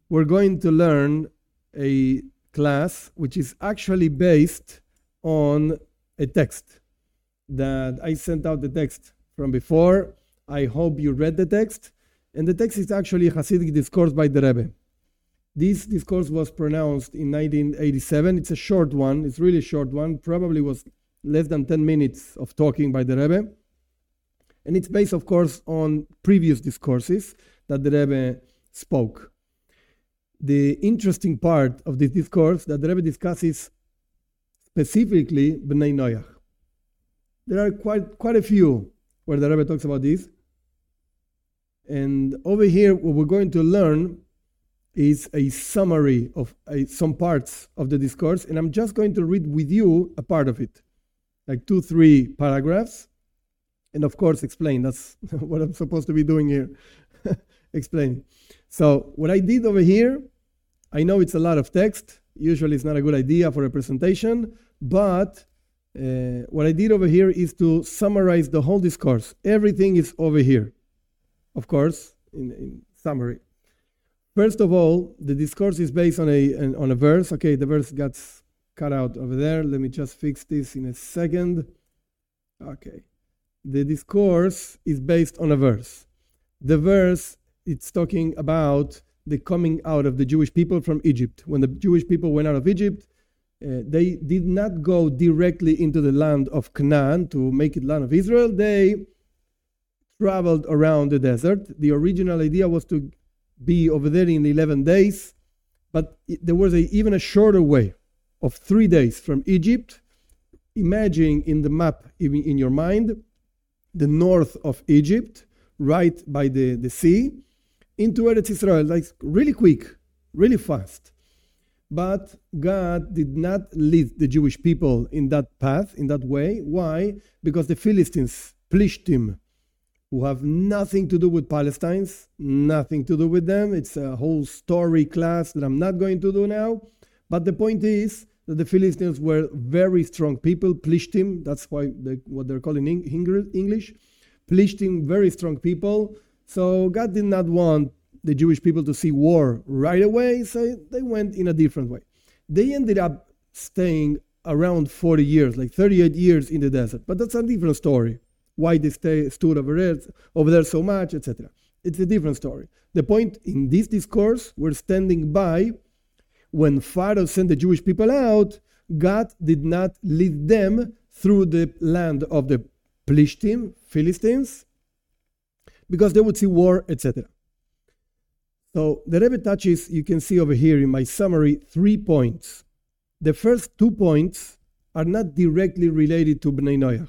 we're going to learn a class which is actually based on a text that I sent out the text from before. I hope you read the text. And the text is actually a Hasidic discourse by the Rebbe. This discourse was pronounced in 1987. It's a short one. It's really a short one. Probably was less than 10 minutes of talking by the Rebbe. And it's based, of course, on previous discourses that the Rebbe spoke. The interesting part of this discourse that the Rebbe discusses specifically Bnei Noach. There are quite a few where the Rebbe talks about this. And over here, what we're going to learn is a summary of some parts of the discourse. And I'm just going to read with you a part of it, like 2-3 paragraphs. And of course, explain. That's what I'm supposed to be doing here, explaining. So what I did over here, I know it's a lot of text. Usually it's not a good idea for a presentation, but what I did over here is to summarize the whole discourse. Everything is over here, of course, in summary. First of all, the discourse is based on a verse. Okay, the verse got cut out over there. Let me just fix this in a second. Okay. The discourse is based on a verse. The verse, it's talking about the coming out of the Jewish people from Egypt. When the Jewish people went out of Egypt, they did not go directly into the land of Canaan to make it land of Israel. They traveled around the desert. The original idea was to be over there in 11 days, but there was even a shorter way of 3 days from Egypt. Imagine in the map, even in your mind, the north of Egypt, right by the sea, into Eretz Israel, like really quick, really fast. But God did not lead the Jewish people in that path, in that way. Why? Because the Philistines, Plishtim, who have nothing to do with Palestine, nothing to do with them. It's a whole story class that I'm not going to do now. But the point is that the Philistines were very strong people. Plishtim, that's why what they're called in English. Plishtim, very strong people. So God did not want the Jewish people to see war right away, so they went in a different way. They ended up staying around 40 years, like 38 years in the desert. But that's a different story. Why they stood over there so much, etc. It's a different story. The point in this discourse, we're standing by when Pharaoh sent the Jewish people out, God did not lead them through the land of the Plishtim, Philistines, because they would see war, etc. So the Rebbe touches, you can see over here in my summary, 3 points. The first 2 points are not directly related to Bnei Noach.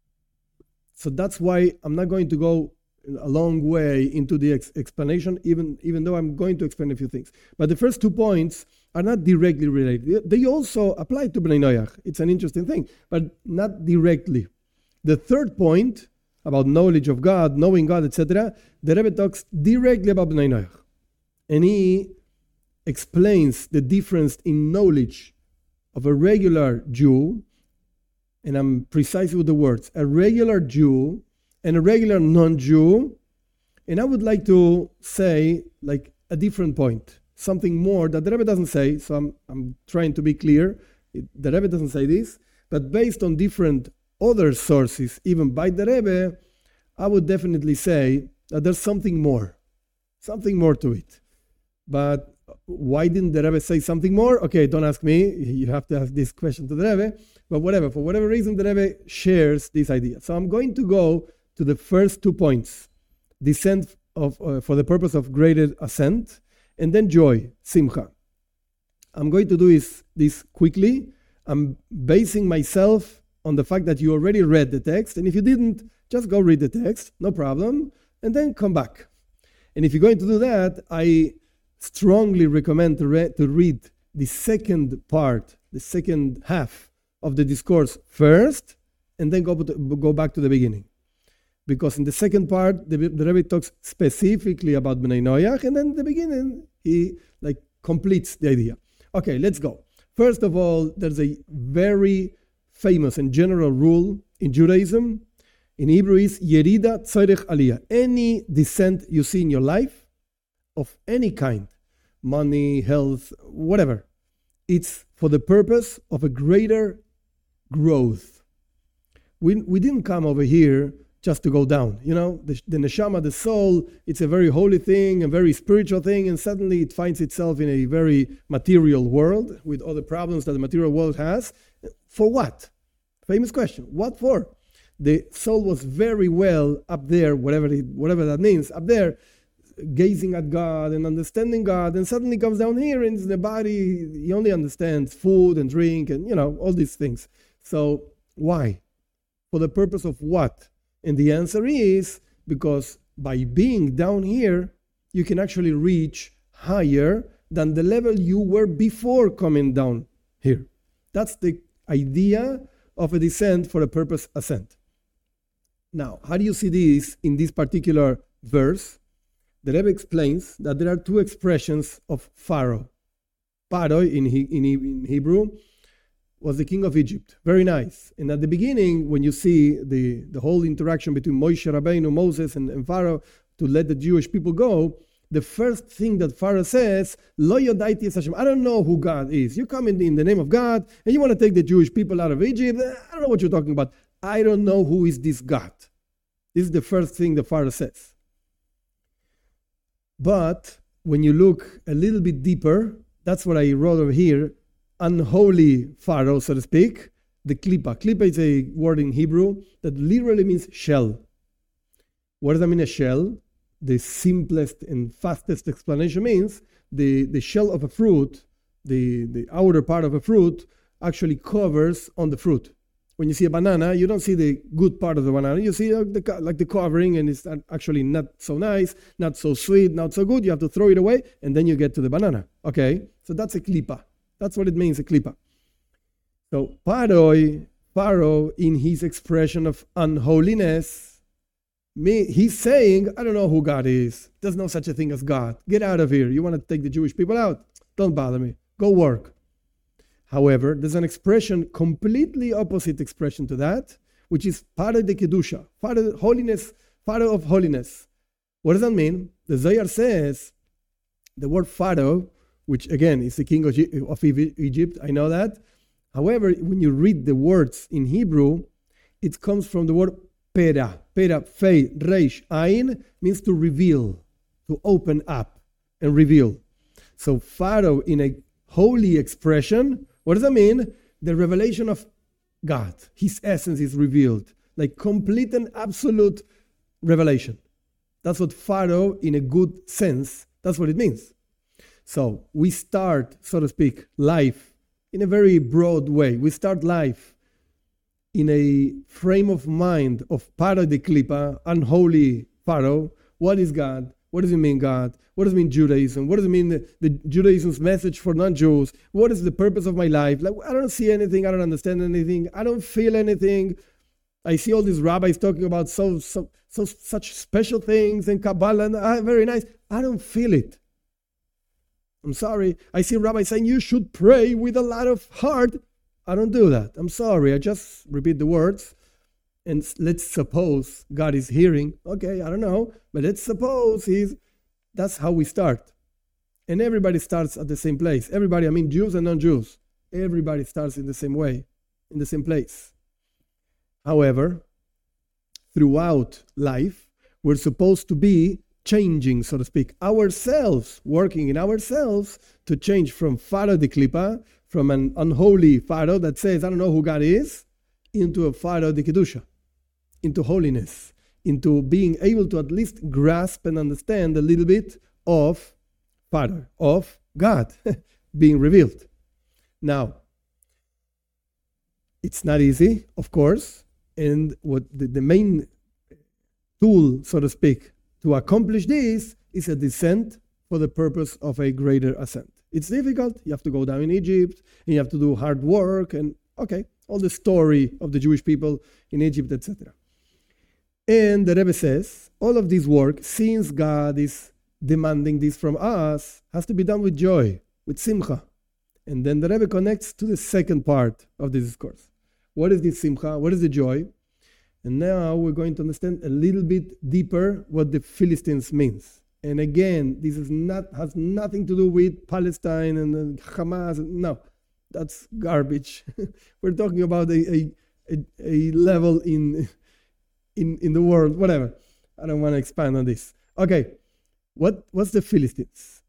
So that's why I'm not going to go a long way into the explanation, even though I'm going to explain a few things. But the first 2 points are not directly related. They also apply to Bnei Noach. It's an interesting thing, but not directly. The third point, about knowledge of God, knowing God, etc., the Rebbe talks directly about Bnei Noach. And he explains the difference in knowledge of a regular Jew, and I'm precise with the words, a regular Jew and a regular non-Jew. And I would like to say like a different point, something more that the Rebbe doesn't say, so I'm trying to be clear. The Rebbe doesn't say this, but based on different other sources, even by the Rebbe, I would definitely say that there's something more to it. But why didn't the Rebbe say something more? Okay, don't ask me. You have to ask this question to the Rebbe. But whatever, for whatever reason, the Rebbe shares this idea. So I'm going to go to the first 2 points. Descent for the purpose of greater ascent, and then joy, simcha. I'm going to do this quickly. I'm basing myself on the fact that you already read the text. And if you didn't, just go read the text, no problem, and then come back. And if you're going to do that, I strongly recommend to read the second part, the second half of the discourse first, and then go back to the beginning. Because in the second part, the Rebbe talks specifically about Bnei Noach, and then the beginning, he completes the idea. Okay, let's go. First of all, there's a very famous and general rule in Judaism. In Hebrew is Yerida Tzorech Aliyah. Any descent you see in your life, of any kind, money, health, whatever. It's for the purpose of a greater growth. We didn't come over here just to go down. The neshama, the soul, it's a very holy thing, a very spiritual thing, and suddenly it finds itself in a very material world with all the problems that the material world has. For what? Famous question. What for? The soul was very well up there, whatever that means, up there, gazing at God and understanding God, and suddenly comes down here and in the body, he only understands food and drink and, all these things. So why? For the purpose of what? And the answer is because by being down here, you can actually reach higher than the level you were before coming down here. That's the idea of a descent for a purpose ascent. Now, how do you see this in this particular verse? The Rebbe explains that there are two expressions of Pharaoh. Paroi in Hebrew was the king of Egypt. Very nice. And at the beginning, when you see the whole interaction between Moshe Rabbeinu, Moses, and Pharaoh to let the Jewish people go, the first thing that Pharaoh says, Lo yodaiti es Hashem. I don't know who God is. You come in the name of God, and you want to take the Jewish people out of Egypt. I don't know what you're talking about. I don't know who is this God. This is the first thing the Pharaoh says. But when you look a little bit deeper, that's what I wrote over here, unholy Pharaoh, so to speak, the klipa. Klipa is a word in Hebrew that literally means shell. What does that mean, a shell? The simplest and fastest explanation means the shell of a fruit, the outer part of a fruit, actually covers on the fruit. When you see a banana, you don't see the good part of the banana. You see like the covering, and it's actually not so nice, not so sweet, not so good. You have to throw it away, and then you get to the banana. Okay? So that's a klipa. That's what it means, a klipa. So Pharaoh, in his expression of unholiness, he's saying, I don't know who God is. There's no such a thing as God. Get out of here. You want to take the Jewish people out? Don't bother me. Go work. However, there's an expression, completely opposite expression to that, which is Pharaoh de Kedusha, Pharaoh of holiness. What does that mean? The Zohar says the word Pharaoh, which again is the king of Egypt, I know that. However, when you read the words in Hebrew, it comes from the word pera, fei, reish, ayin, means to reveal, to open up and reveal. So Pharaoh, in a holy expression, what does that mean? The revelation of God, his essence is revealed, like complete and absolute revelation. That's what Pharaoh, in a good sense, that's what it means. So we start, so to speak, life in a very broad way. We start life in a frame of mind of Pharaoh de Klipa, unholy Pharaoh. What is God? What does it mean, God? What does it mean, Judaism? What does it mean, the Judaism's message for non-Jews? What is the purpose of my life? Like, I don't see anything. I don't understand anything. I don't feel anything. I see all these rabbis talking about such special things and Kabbalah. Very nice. I don't feel it. I'm sorry. I see rabbis saying you should pray with a lot of heart. I don't do that. I'm sorry. I just repeat the words. And let's suppose God is hearing. Okay, I don't know. But let's suppose that's how we start. And everybody starts at the same place. Everybody, I mean Jews and non-Jews. Everybody starts in the same way, in the same place. However, throughout life, we're supposed to be changing, so to speak, ourselves, working in ourselves to change from Pharaoh de Klipa, from an unholy Pharaoh that says, I don't know who God is, into a Pharaoh de Kedusha, into holiness, into being able to at least grasp and understand a little bit of Pharaoh, of God being revealed. Now, it's not easy, of course, and what the main tool, so to speak, to accomplish this is a descent for the purpose of a greater ascent. It's difficult. You have to go down in Egypt, and you have to do hard work, and all the story of the Jewish people in Egypt, etc. And the Rebbe says, all of this work, since God is demanding this from us, has to be done with joy, with simcha. And then the Rebbe connects to the second part of the discourse. What is this simcha? What is the joy? And now we're going to understand a little bit deeper what the Philistines means. And again, this has nothing to do with Palestine and Hamas. No, that's garbage. We're talking about a level in the world, whatever. I don't want to expand on this. Okay, what's the Philistines?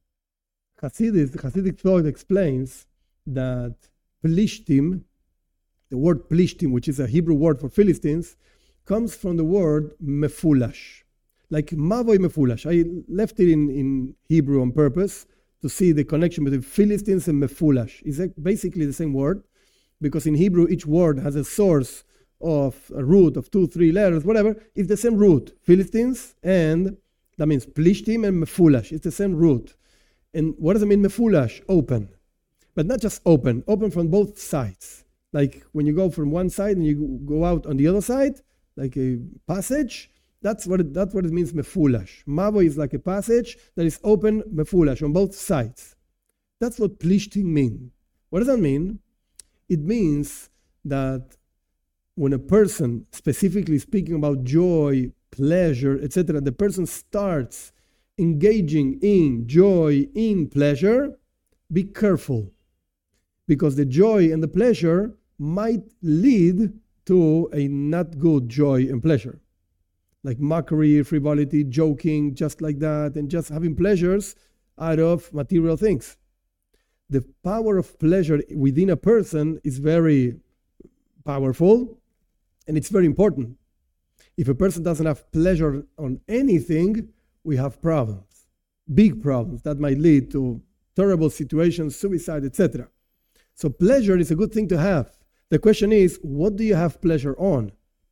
Hasidic thought explains that Plishtim, the word Plishtim, which is a Hebrew word for Philistines, comes from the word mefulash, like mavoy mefulash. I left it in Hebrew on purpose to see the connection between Philistines and mefulash. It's basically the same word, because in Hebrew each word has a source of a root of 2, 3 letters, whatever. It's the same root, Philistines, and that means Plishtim and mefulash. It's the same root. And what does it mean mefulash? Open. But not just open from both sides. Like when you go from one side and you go out on the other side, like a passage, that's what it means mefulash. Mavo is like a passage that is open, mefulash, on both sides. That's what Plishtim mean. What does that mean? It means that when a person, specifically speaking about joy, pleasure, etc., the person starts engaging in joy, in pleasure, be careful. Because the joy and the pleasure might lead to a not good joy and pleasure. Like mockery, frivolity, joking, just like that, and just having pleasures out of material things. The power of pleasure within a person is very powerful, and it's very important. If a person doesn't have pleasure on anything, we have problems, big problems that might lead to terrible situations, suicide, etc. So pleasure is a good thing to have. The question is, what do you have pleasure on?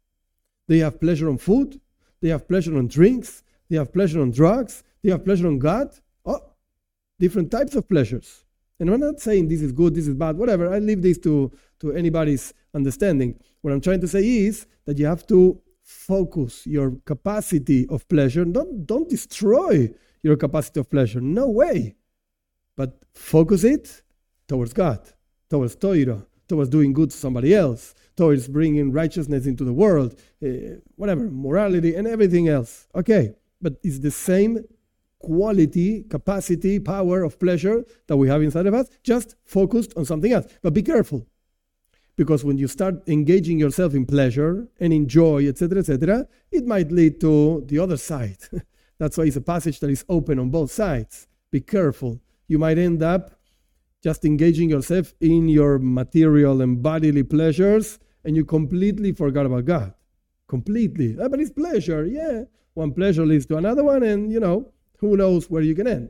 Do you have pleasure on food? Do you have pleasure on drinks? Do you have pleasure on drugs? Do you have pleasure on God? Oh, different types of pleasures. And I'm not saying this is good, this is bad, whatever. I leave this to anybody's understanding. What I'm trying to say is that you have to focus your capacity of pleasure. Don't destroy your capacity of pleasure. No way. But focus it towards God, towards Torah, towards doing good to somebody else, towards bringing righteousness into the world, whatever, morality and everything else. Okay, but it's the same quality, capacity, power of pleasure that we have inside of us, just focused on something else. But be careful, because when you start engaging yourself in pleasure and in joy, etc., it might lead to the other side. That's why it's a passage that is open on both sides. Be careful. You might end up just engaging yourself in your material and bodily pleasures, and you completely forgot about God. Completely. But it's pleasure, yeah. One pleasure leads to another one, and who knows where you can end.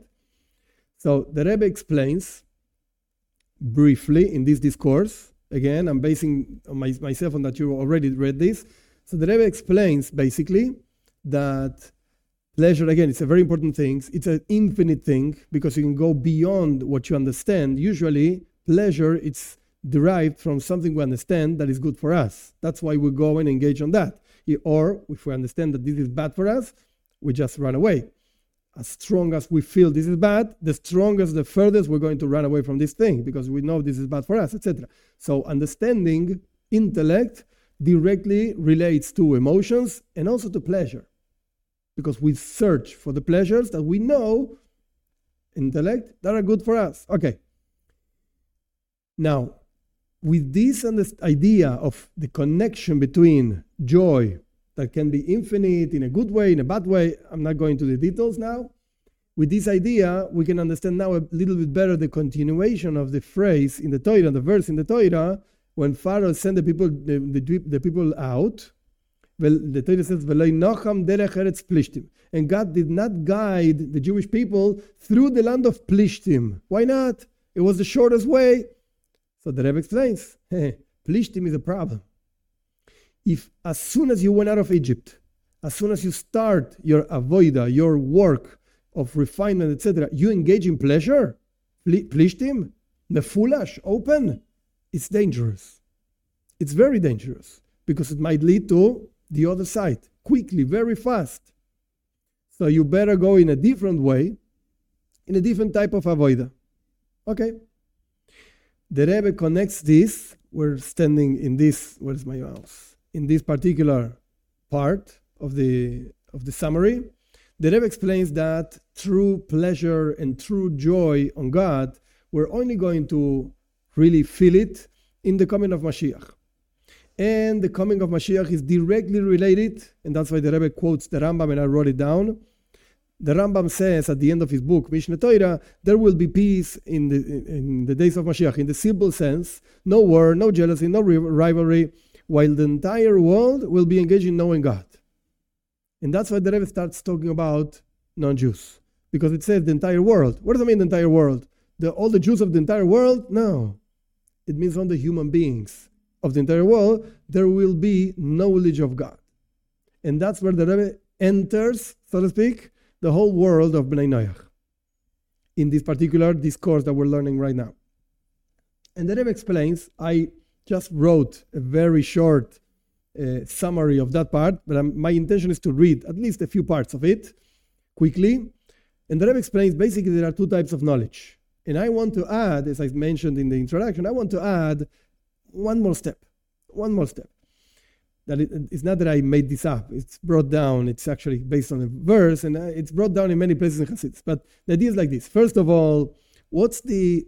So the Rebbe explains briefly in this discourse. Again, I'm basing myself on that you already read this. So the Rebbe explains basically that pleasure, again, it's a very important thing. It's an infinite thing because you can go beyond what you understand. Usually, pleasure, it's derived from something we understand that is good for us. That's why we go and engage on that. Or if we understand that this is bad for us, we just run away. As strong as we feel this is bad, the furthest we're going to run away from this thing because we know this is bad for us, etc. So understanding, intellect, directly relates to emotions and also to pleasure. Because we search for the pleasures that we know, intellect, that are good for us. Okay. Now, with this idea of the connection between joy that can be infinite in a good way, in a bad way, I'm not going to the details now. With this idea, we can understand now a little bit better the continuation of the phrase in the Torah, the verse in the Torah, when Pharaoh sent the people out. Well, the Torah says, and God did not guide the Jewish people through the land of Plishtim. Why not? It was the shortest way. So the Rebbe explains, Plishtim is a problem. If as soon as you went out of Egypt, as soon as you start your avoida, your work of refinement, etc., you engage in pleasure, Plishtim, mefulash, open, it's dangerous. It's very dangerous because it might lead to the other side, quickly, very fast. So you better go in a different way, in a different type of avoida. Okay. The Rebbe connects this. We're standing in this, where's my mouse? In this particular part of the summary. The Rebbe explains that true pleasure and true joy on God, we're only going to really feel it in the coming of Mashiach. And the coming of Mashiach is directly related, and that's why the Rebbe quotes the Rambam, and I wrote it down. The Rambam says at the end of his book, Mishneh Torah, there will be peace in the days of Mashiach, in the simple sense, no war, no jealousy, no rivalry, while the entire world will be engaged in knowing God. And that's why the Rebbe starts talking about non-Jews, because it says the entire world. What does it mean, the entire world? All the Jews of the entire world? No. It means all the human beings of the entire world, there will be knowledge of God. And that's where the Rebbe enters, so to speak, the whole world of Bnei Noach in this particular discourse that we're learning right now. And the Rebbe explains, I just wrote a very short summary of that part, but my intention is to read at least a few parts of it quickly. And the Rebbe explains, basically there are two types of knowledge. And I want to add, as I mentioned in the introduction, I want to add one more step. That it's not that I made this up. It's brought down. It's actually based on a verse, and it's brought down in many places in Hasidus. But the idea is like this. First of all, what's the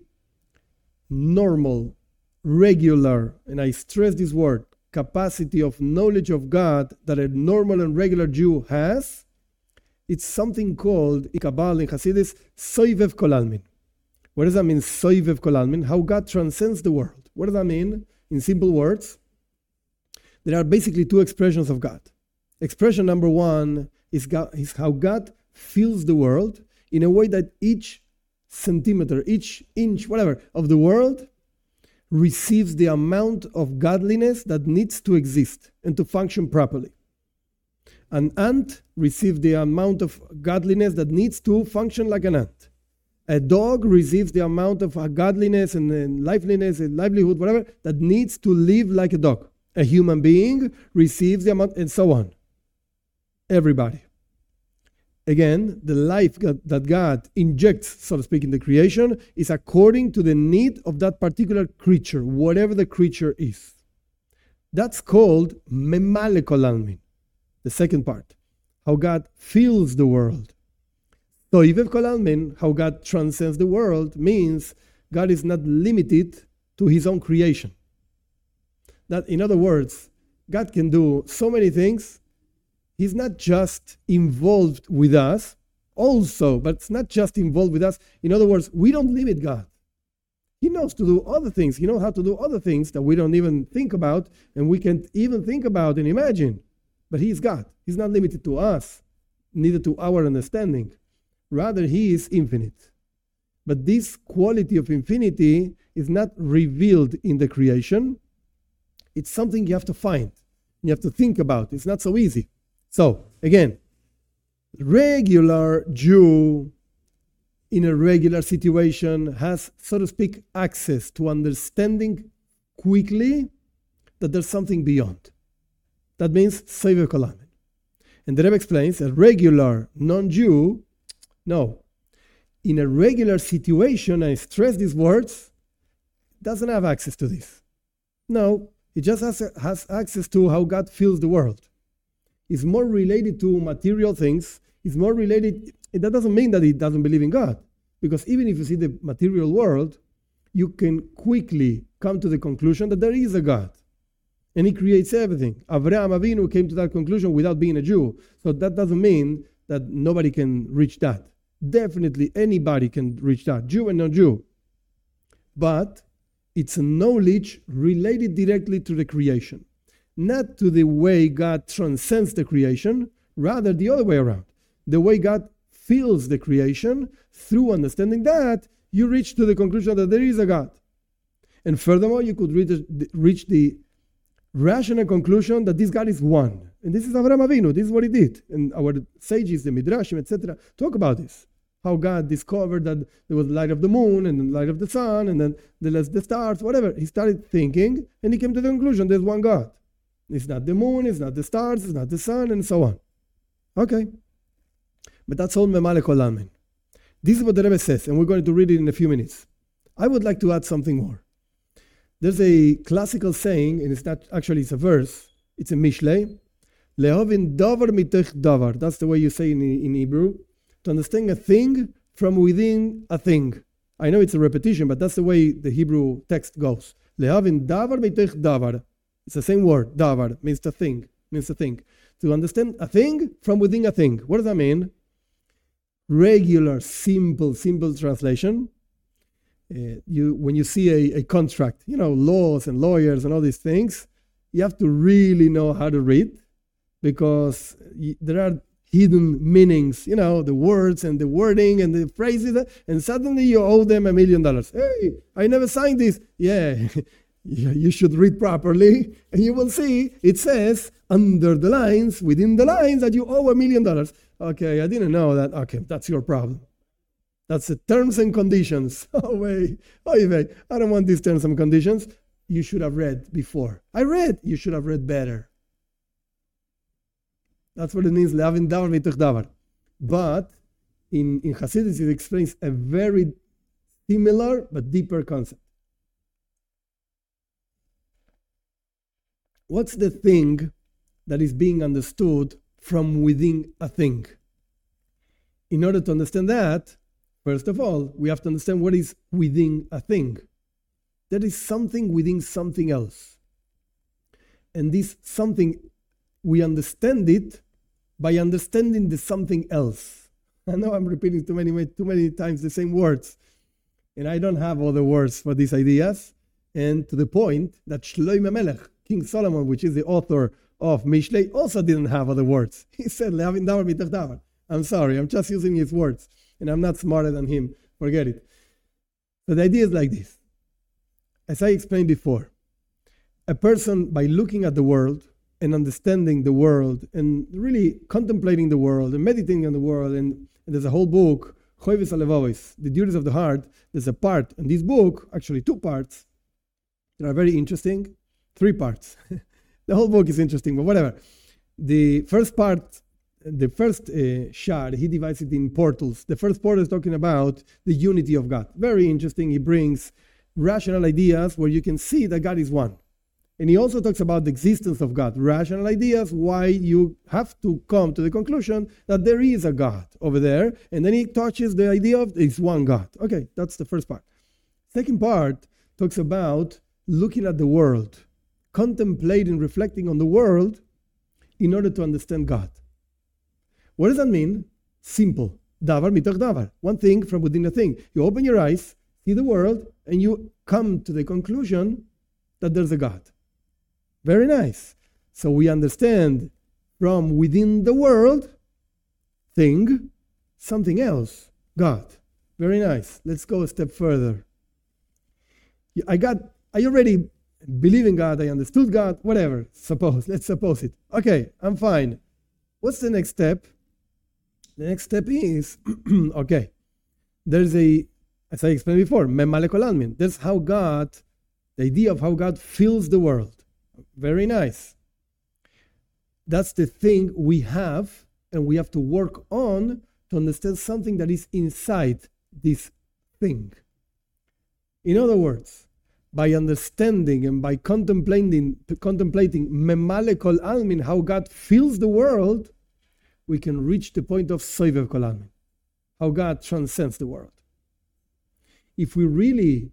normal, regular, and I stress this word, capacity of knowledge of God that a normal and regular Jew has? It's something called, in Kabbalah, in Hasidus, Soivev Kol Almin. What does that mean, Soivev Kol Almin? How God transcends the world. What does that mean? In simple words, there are basically two expressions of God. Expression number one is how God fills the world in a way that each centimeter, each inch, whatever, of the world receives the amount of godliness that needs to exist and to function properly. An ant receives the amount of godliness that needs to function like an ant. A dog receives the amount of godliness and liveliness and livelihood, whatever, that needs to live like a dog. A human being receives the amount, and so on. Everybody. Again, the life that God injects, so to speak, in the creation is according to the need of that particular creature, whatever the creature is. That's called Memale Kol Almin. The second part, how God fills the world. Soivev Kol Almin, how God transcends the world, means God is not limited to his own creation. That, in other words, God can do so many things. He's not just involved with us, also, but it's not just involved with us. In other words, we don't limit God. He knows to do other things. He knows how to do other things that we don't even think about, and we can't even think about and imagine. But he is God. He's not limited to us, neither to our understanding. Rather, he is infinite. But this quality of infinity is not revealed in the creation. It's something you have to find. You have to think about. It's not so easy. So, again, regular Jew in a regular situation has, so to speak, access to understanding quickly that there's something beyond. That means Soivev Kol Almin. And the Rebbe explains a regular non-Jew, no, in a regular situation, I stress these words, doesn't have access to this. No, he just has access to how God fills the world. It's more related to material things. It's more related, that doesn't mean that he doesn't believe in God. Because even if you see the material world, you can quickly come to the conclusion that there is a God. And he creates everything. Avraham Avinu came to that conclusion without being a Jew. So that doesn't mean that nobody can reach that. Definitely anybody can reach that, Jew and non-Jew. But it's a knowledge related directly to the creation. Not to the way God transcends the creation, rather the other way around. The way God fills the creation, through understanding that, you reach to the conclusion that there is a God. And furthermore, you could reach the rational conclusion that this God is one. And this is Avraham Avinu. This is what he did. And our sages, the Midrashim, etc., talk about this. How God discovered that there was the light of the moon and the light of the sun and then the stars, whatever. He started thinking and he came to the conclusion there's one God. It's not the moon, it's not the stars, it's not the sun, and so on. Okay. But that's all Memale Kol Almin. This is what the Rebbe says, and we're going to read it in a few minutes. I would like to add something more. There's a classical saying, and it's not actually, it's a verse, it's a Mishlei. Lehovin davar mitoch davar. That's the way you say in Hebrew. To understand a thing from within a thing. I know it's a repetition, but that's the way the Hebrew text goes. Lehavin davar mitoch davar. It's the same word. Davar means the thing. Means a thing. To understand a thing from within a thing. What does that mean? Regular, simple translation. When you see a contract, laws and lawyers and all these things, you have to really know how to read, because there are hidden meanings, the words and the wording and the phrases, and suddenly you owe them $1 million. Hey, I never signed this. Yeah, you should read properly, and you will see it says under the lines, within the lines, that you owe $1 million. Okay, I didn't know that. Okay, that's your problem. That's the terms and conditions. Oh, wait. I don't want these terms and conditions. You should have read before. I read. You should have read better. That's what it means, lehavin davar mitoch davar. But in Hasidus, it explains a very similar but deeper concept. What's the thing that is being understood from within a thing? In order to understand that, first of all, we have to understand what is within a thing. There is something within something else. And this something, we understand it by understanding the something else. I know I'm repeating too many times the same words, and I don't have all the words for these ideas. And to the point that Shlomo Melech, King Solomon, which is the author of Mishlei, also didn't have other words. He said, lehavin davar mitoch davar. I'm sorry, I'm just using his words, and I'm not smarter than him. Forget it. So the idea is like this. As I explained before, a person, by looking at the world and understanding the world and really contemplating the world and meditating on the world, and there's a whole book, Choives HaLevavos, The Duties of the Heart. There's a part in this book, actually 2 parts, that are very interesting. 3 parts. The whole book is interesting, but whatever. The first part, the first shard, he divides it in portals. The first portal is talking about the unity of God. Very interesting. He brings rational ideas where you can see that God is one. And he also talks about the existence of God. Rational ideas, why you have to come to the conclusion that there is a God over there. And then he touches the idea of it's one God. Okay, that's the first part. Second part talks about looking at the world, contemplating, reflecting on the world in order to understand God. What does that mean? Simple. Davar mitoch davar. One thing from within a thing. You open your eyes, see the world, and you come to the conclusion that there's a God. Very nice. So we understand from within the world, thing, something else, God. Very nice. Let's go a step further. I already believe in God, I understood God, whatever. Let's suppose it. Okay, I'm fine. What's the next step? The next step is, okay, there's as I explained before, memale kol almin. That's how God, the idea of how God fills the world. Very nice. That's the thing we have, and we have to work on to understand something that is inside this thing. In other words, by understanding and by contemplating memale kol almin, how God fills the world, we can reach the point of sovev kol almin, how God transcends the world. If we really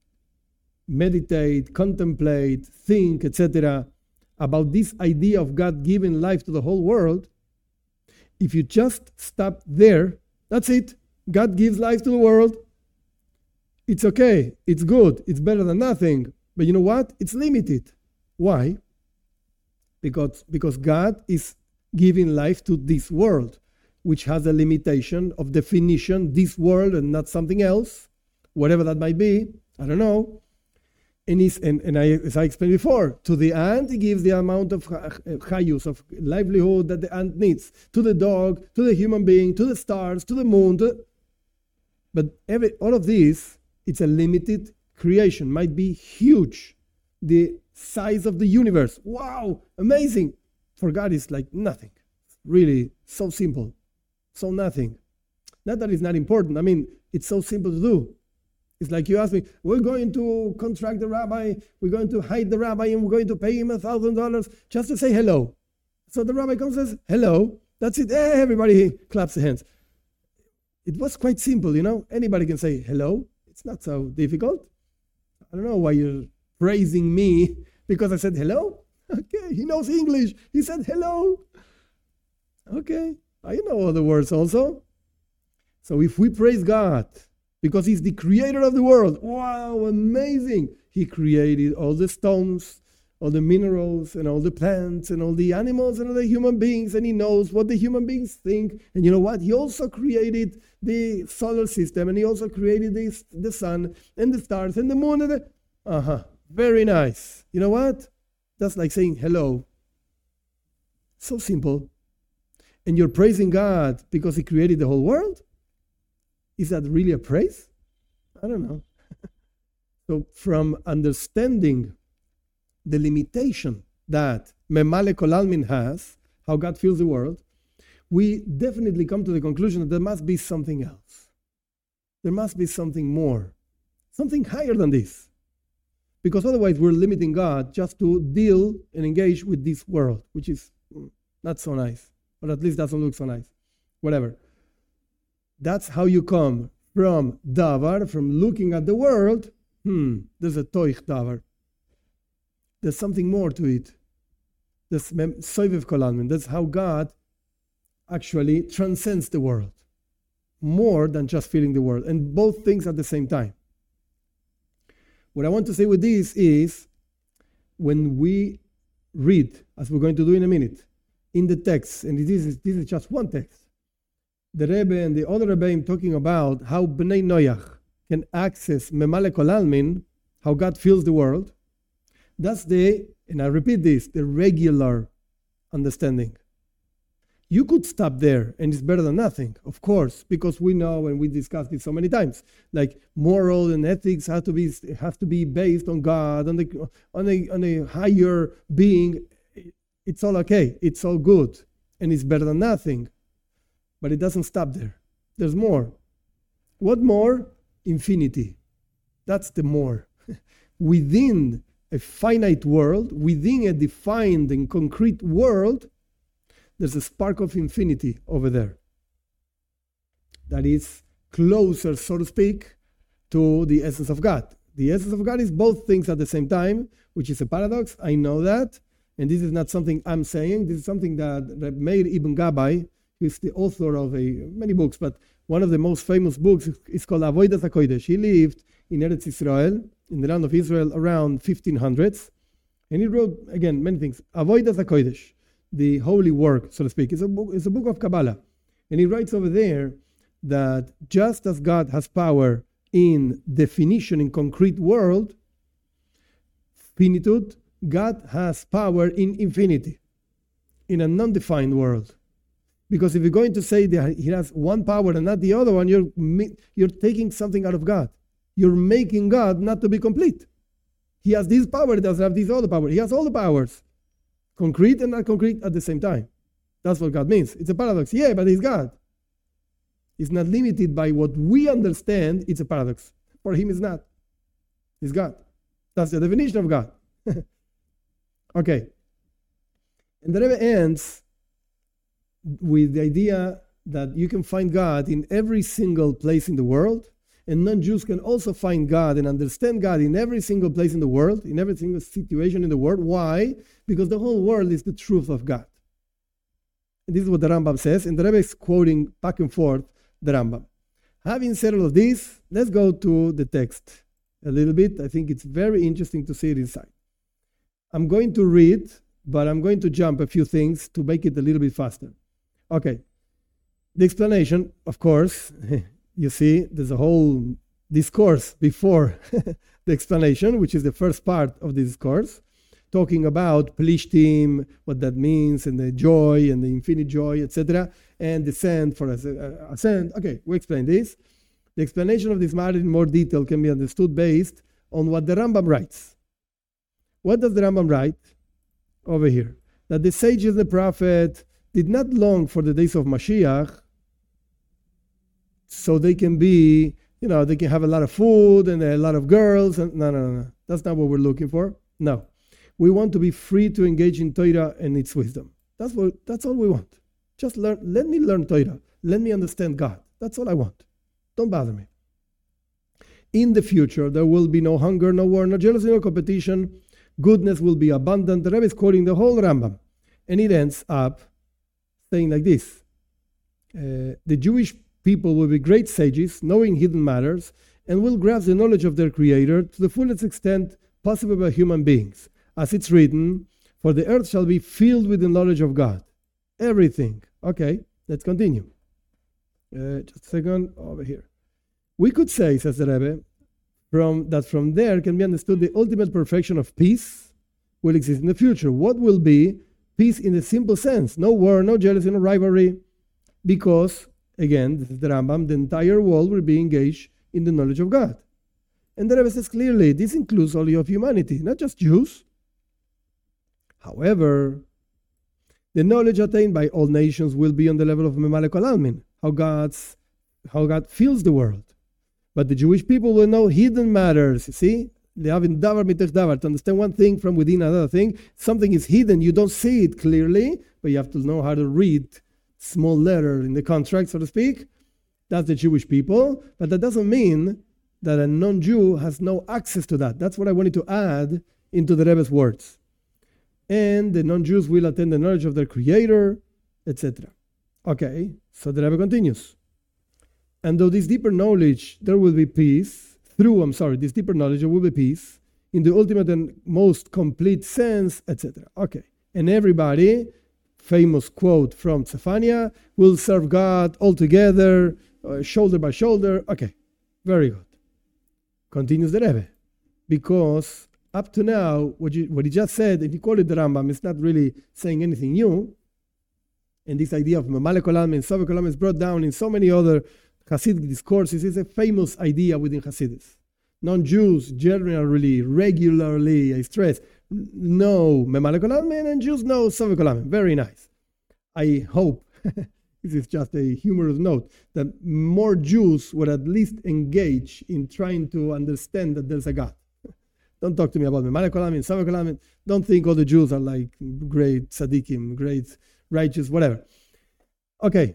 meditate, contemplate, think, etc., about this idea of God giving life to the whole world, if you just stop there, that's it. God gives life to the world. It's okay. It's good. It's better than nothing. But you know what? It's limited. Why? Because God is giving life to this world, which has a limitation of definition, this world and not something else, whatever that might be. I don't know. As I explained before, to the ant, he gives the amount of chayus, of livelihood that the ant needs. To the dog, to the human being, to the stars, to the moon. But all of this, it's a limited creation. Might be huge. The size of the universe. Wow, amazing. For God, it's like nothing. Really, so simple. So nothing. Not that it's not important. I mean, it's so simple to do. It's like you ask me, we're going to contract the rabbi, we're going to hide the rabbi, and we're going to pay him $1,000 just to say hello. So the rabbi comes and says, hello. That's it. Everybody claps their hands. It was quite simple, Anybody can say hello. It's not so difficult. I don't know why you're praising me because I said hello. Okay, he knows English. He said hello. Okay, I know other words also. So if we praise God because he's the creator of the world, wow, amazing. He created all the stones, all the minerals, and all the plants, and all the animals, and all the human beings, and he knows what the human beings think. And you know what? He also created the solar system, and he also created the sun, and the stars, and the moon, and very nice. You know what? That's like saying hello. So simple. And you're praising God because he created the whole world? Is that really a praise? I don't know. So from understanding the limitation that Memale Kol Almin has, how God fills the world, we definitely come to the conclusion that there must be something else. There must be something more, something higher than this. Because otherwise we're limiting God just to deal and engage with this world, which is not so nice, or at least doesn't look so nice. Whatever. That's how you come from davar, from looking at the world. There's a toich davar. There's something more to it. That's soivev kol almin. That's how God actually transcends the world, more than just feeling the world, and both things at the same time. What I want to say with this is, when we read, as we're going to do in a minute, in the text, and this is just one text, the Rebbe and the other Rebbeim talking about how Bnei Noach can access Memale Kol Almin, how God fills the world. That's and I repeat this, the regular understanding. You could stop there, and it's better than nothing, of course, because we know, and we discussed it so many times, like moral and ethics have to be based on God, on a higher being. It's all okay, it's all good, and it's better than nothing. But it doesn't stop there. There's more. What more? Infinity. That's the more. Within a finite world, within a defined and concrete world, there's a spark of infinity over there that is closer, so to speak, to the essence of God. The essence of God is both things at the same time, which is a paradox. I know that. And this is not something I'm saying. This is something that Reb Meir Ibn Gabbai, who's the author of many books, but one of the most famous books is called Avodas HaKodesh. He lived in Eretz Israel, in the land of Israel, around 1500s. And he wrote, again, many things. Avodas HaKodesh, the holy work, so to speak. It's a book of Kabbalah. And he writes over there that just as God has power in definition in concrete world, finitude, God has power in infinity, in a non-defined world. Because if you're going to say that he has one power and not the other one, you're taking something out of God. You're making God not to be complete. He has this power, he doesn't have this other power. He has all the powers, concrete and not concrete at the same time. That's what God means. It's a paradox. Yeah, but he's God. He's not limited by what we understand. It's a paradox. For him, it's not. He's God. That's the definition of God. Okay. And the Rebbe ends with the idea that you can find God in every single place in the world, and non-Jews can also find God and understand God in every single place in the world, in every single situation in the world. Why? Because the whole world is the truth of God. And this is what the Rambam says, and the Rebbe is quoting back and forth the Rambam. Having said all of this, let's go to the text a little bit. I think it's very interesting to see it inside. I'm going to read, but I'm going to jump a few things to make it a little bit faster. Okay. The explanation, of course, you see, there's a whole discourse before the explanation, which is the first part of the discourse, talking about Plishtim, what that means, and the joy, and the infinite joy, etc., and descent for ascent. Okay, we explain this. The explanation of this matter in more detail can be understood based on what the Rambam writes. What does the Rambam write over here? That the sages, the prophet, did not long for the days of Mashiach so they can be, they can have a lot of food and a lot of girls. And no. That's not what we're looking for. No. We want to be free to engage in Torah and its wisdom. That's all we want. Just let me learn Torah. Let me understand God. That's all I want. Don't bother me. In the future, there will be no hunger, no war, no jealousy, no competition. Goodness will be abundant. The Rebbe is quoting the whole Rambam. And it ends up saying like this. The Jewish people will be great sages, knowing hidden matters, and will grasp the knowledge of their Creator to the fullest extent possible by human beings. As it's written, for the earth shall be filled with the knowledge of God. Everything. Okay, let's continue. Just a second, over here. We could say, says the Rebbe, from there can be understood the ultimate perfection of peace will exist in the future. What will be peace in the simple sense? No war, no jealousy, no rivalry. Because, again, this is the Rambam, the entire world will be engaged in the knowledge of God. And the Rebbe says clearly, this includes all of humanity, not just Jews. However, the knowledge attained by all nations will be on the level of Memaleh Kol Almin, how God fills the world. But the Jewish people will know hidden matters, you see? They have in davar mitech davar, to understand one thing from within another thing. Something is hidden, you don't see it clearly, but you have to know how to read small letter in the contract, so to speak. That's the Jewish people, but that doesn't mean that a non-Jew has no access to that. That's what I wanted to add into the Rebbe's words. And the non-Jews will attain the knowledge of their Creator, etc. Okay, so the Rebbe continues. And though this deeper knowledge, there will be peace, this deeper knowledge, there will be peace, in the ultimate and most complete sense, etc. Okay, and everybody, famous quote from Tzefania, will serve God all together, shoulder by shoulder. Okay, very good. Continues the Rebbe. Because up to now, what he just said, if you call it the Rambam, it's not really saying anything new. And this idea of Memaleh Kol Almin, Sovei Kol Almin is brought down in so many other Hasidic discourses. It's a famous idea within Hasidus. Non-Jews generally, regularly, I stress, know Memaleh Kol Almin, and Jews know Sovei Kol Almin. Very nice. I hope, this is just a humorous note, that more Jews would at least engage in trying to understand that there's a God. Don't talk to me about Memaleh Kol Almin, Sovei Kol Almin. Don't think all the Jews are like great tzaddikim, great righteous, whatever. Okay.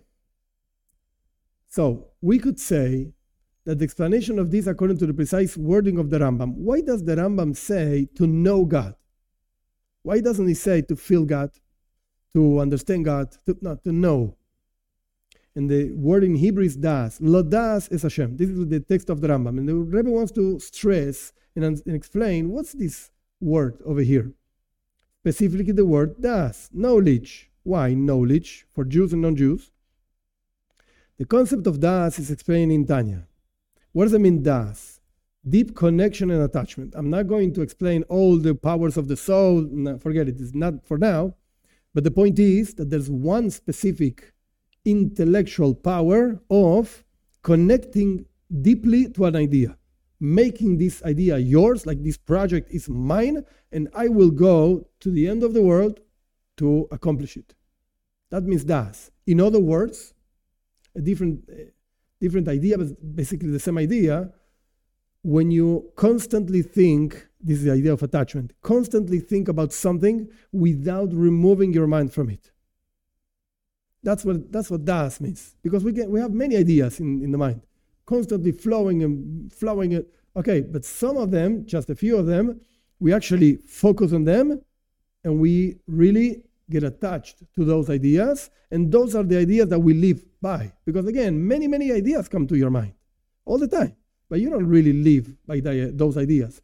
So we could say that the explanation of this according to the precise wording of the Rambam. Why does the Rambam say to know God? Why doesn't he say to feel God, to understand God, to know? And the word in Hebrew is das. Lo das is Hashem. This is the text of the Rambam. And the Rebbe wants to stress and explain what's this word over here. Specifically the word das, knowledge. Why knowledge for Jews and non-Jews? The concept of das is explained in Tanya. What does it mean, das? Deep connection and attachment. I'm not going to explain all the powers of the soul. No, forget it. It's not for now. But the point is that there's one specific intellectual power of connecting deeply to an idea, making this idea yours, like this project is mine, and I will go to the end of the world to accomplish it. That means das. In other words, a different idea, but basically the same idea. When you constantly think, this is the idea of attachment, constantly think about something without removing your mind from it. That's what das means. Because we have many ideas in the mind, constantly flowing. Okay, but some of them, just a few of them, we actually focus on them and we really get attached to those ideas, and those are the ideas that we live by. Because again, many, many ideas come to your mind all the time, but you don't really live by those ideas.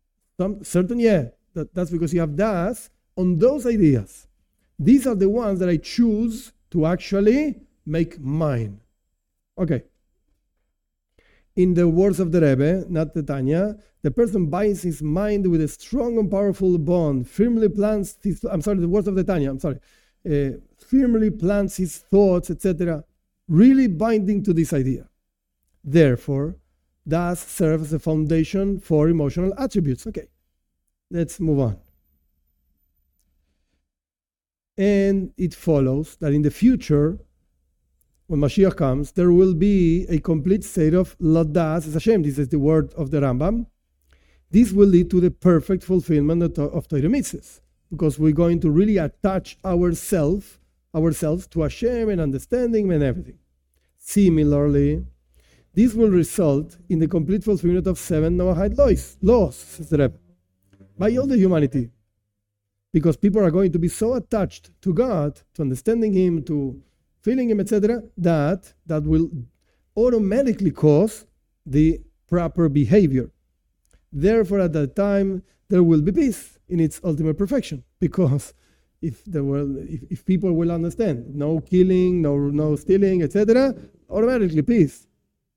That's because you have das on those ideas. These are the ones that I choose to actually make mine. Okay. In the words of the Rebbe, not the Tanya, the person binds his mind with a strong and powerful bond, firmly plants his, the words of the Tanya, firmly plants his thoughts, etc., really binding to this idea. Therefore, das serves as a foundation for emotional attributes. Okay, let's move on. And it follows that in the future, when Mashiach comes, there will be a complete state of Ladas as Hashem. This is the word of the Rambam. This will lead to the perfect fulfillment of Torah mitzvahs. because we're going to really attach ourselves to Hashem and understanding and everything. Similarly, this will result in the complete fulfillment of 7 Noahide laws, says the Rebbe, by all the humanity. Because people are going to be so attached to God, to understanding Him, to feeling Him, etc., that will automatically cause the proper behavior. Therefore, at that time, there will be peace in its ultimate perfection. Because if people will understand, no killing, no stealing, etc., automatically peace.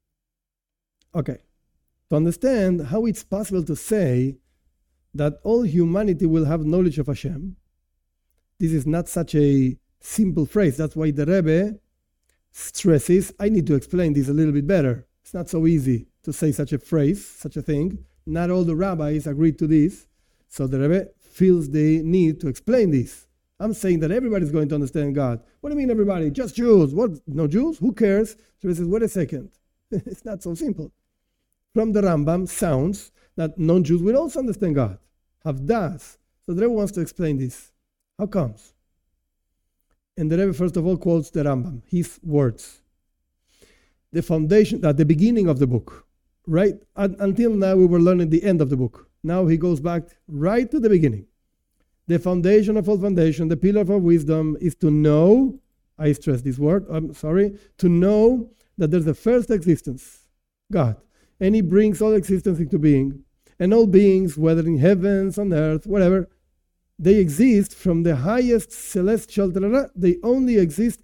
Okay, to understand how it's possible to say that all humanity will have knowledge of Hashem, this is not such a simple phrase. That's why the Rebbe stresses, I need to explain this a little bit better. It's not so easy to say such a phrase, such a thing. Not all the rabbis agreed to this. So the Rebbe feels the need to explain this. I'm saying that everybody's going to understand God. What do you mean everybody? Just Jews. What? No Jews? Who cares? So he says, wait a second. It's not so simple. From the Rambam sounds that non-Jews will also understand God. Have das. So the Rebbe wants to explain this. How comes? And the Rebbe first of all quotes the Rambam, his words. The foundation, at the beginning of the book, right? Until now we were learning the end of the book. Now he goes back right to the beginning. The foundation of all foundation, the pillar of our wisdom is to know, I stress this word, to know that there's a first existence, God. And He brings all existence into being. And all beings, whether in heavens, on earth, whatever, they exist from the highest celestial, they only exist,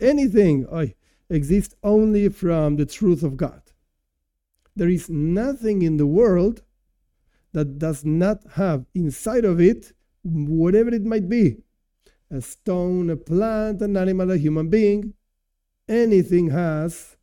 exist only from the truth of God. There is nothing in the world that does not have inside of it, whatever it might be, a stone, a plant, an animal, a human being, everything has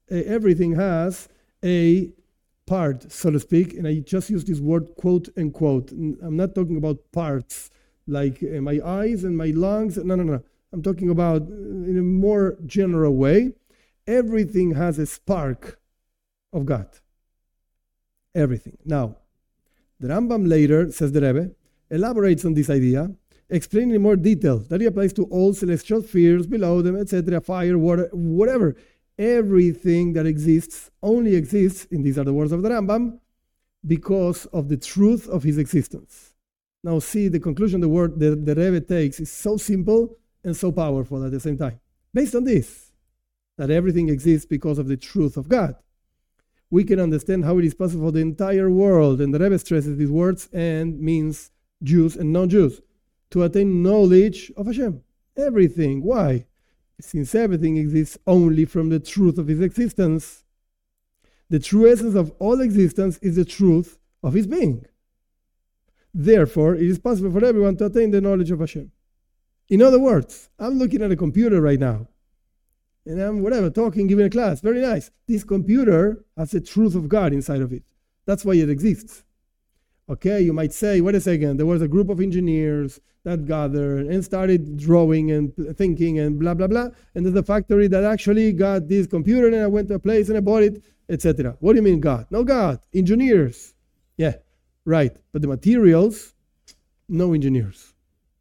a part, so to speak, and I just use this word quote unquote. I'm not talking about parts like my eyes and my lungs. No. I'm talking about in a more general way. Everything has a spark of God. Everything. Now, the Rambam later, says the Rebbe, elaborates on this idea, explaining in more detail that it applies to all celestial spheres below them, etc., fire, water, whatever. Everything that exists only exists, and these are the words of the Rambam, because of the truth of his existence. Now see, the conclusion the word the Rebbe takes is so simple and so powerful at the same time. Based on this, that everything exists because of the truth of God, we can understand how it is possible for the entire world, and the Rebbe stresses these words and means Jews and non-Jews, to attain knowledge of Hashem. Everything. Why? Since everything exists only from the truth of His existence, the true essence of all existence is the truth of His being. Therefore, it is possible for everyone to attain the knowledge of Hashem. In other words, I'm looking at a computer right now, and I'm talking, giving a class. Very nice. This computer has the truth of God inside of it. That's why it exists. Okay, you might say, wait a second, there was a group of engineers that gathered and started drawing and thinking and blah, blah, blah. And there's a factory that actually got this computer, and I went to a place and I bought it, etc. What do you mean God? No God, engineers. Yeah, right. But the materials, no engineers.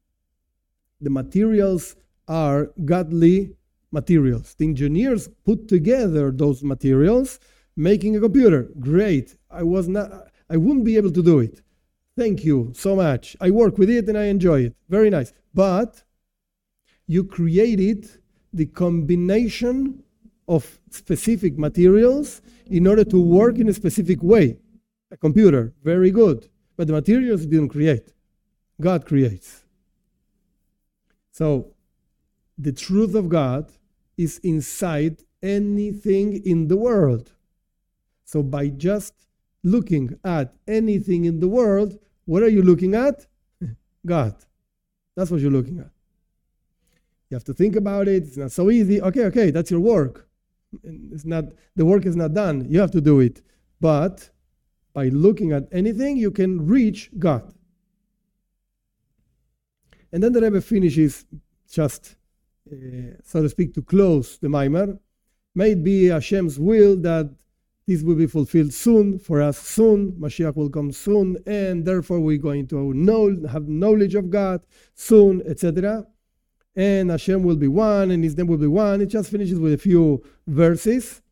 The materials are godly materials. The engineers put together those materials, making a computer. Great. I wouldn't be able to do it. Thank you so much. I work with it and I enjoy it. Very nice. But you created the combination of specific materials in order to work in a specific way. A computer, very good. But the materials you didn't create. God creates. So the truth of God is inside anything in the world. So by just looking at anything in the world, what are you looking at? God. That's what you're looking at. You have to think about it. It's not so easy. Okay, that's your work. The work is not done. You have to do it. But by looking at anything, you can reach God. And then the Rebbe finishes just, so to speak, to close the Maimer. May it be Hashem's will that this will be fulfilled soon, for us soon. Mashiach will come soon, and therefore we're going to have knowledge of God soon, etc. And Hashem will be one, and His name will be one. It just finishes with a few verses.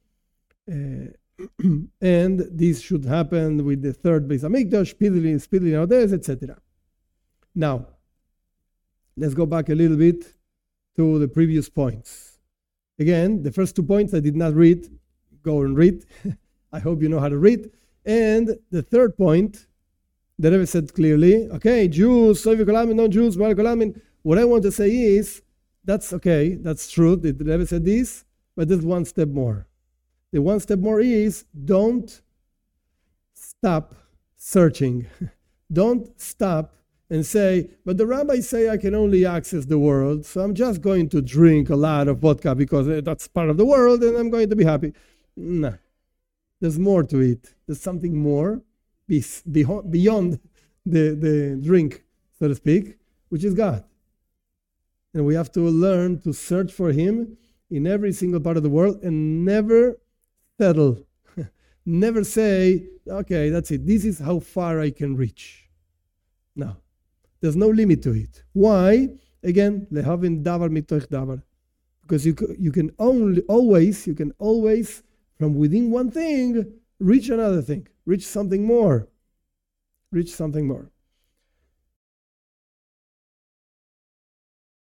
And this should happen with the third Beis Hamikdash, speedily nowadays, etc. Now, let's go back a little bit to the previous points. Again, the first 2 points I did not read. Go and read. I hope you know how to read. And the third point, the Rebbe said clearly, okay, Jews, Soviet Kolamin, non-Jews, Kolamin. What I want to say is, that's okay, that's true. The Rebbe said this, but there's one step more. The one step more is, don't stop searching. Don't stop and say, but the rabbis say I can only access the world, so I'm just going to drink a lot of vodka because that's part of the world and I'm going to be happy. Nah, there's more to it. There's something more beyond the drink, so to speak, which is God. And we have to learn to search for Him in every single part of the world and never settle. Never say, okay, that's it. This is how far I can reach. No. There's no limit to it. Why? Again, lehavin davar mitoich davar. Because you can always, from within one thing, reach another thing. Reach something more. Reach something more.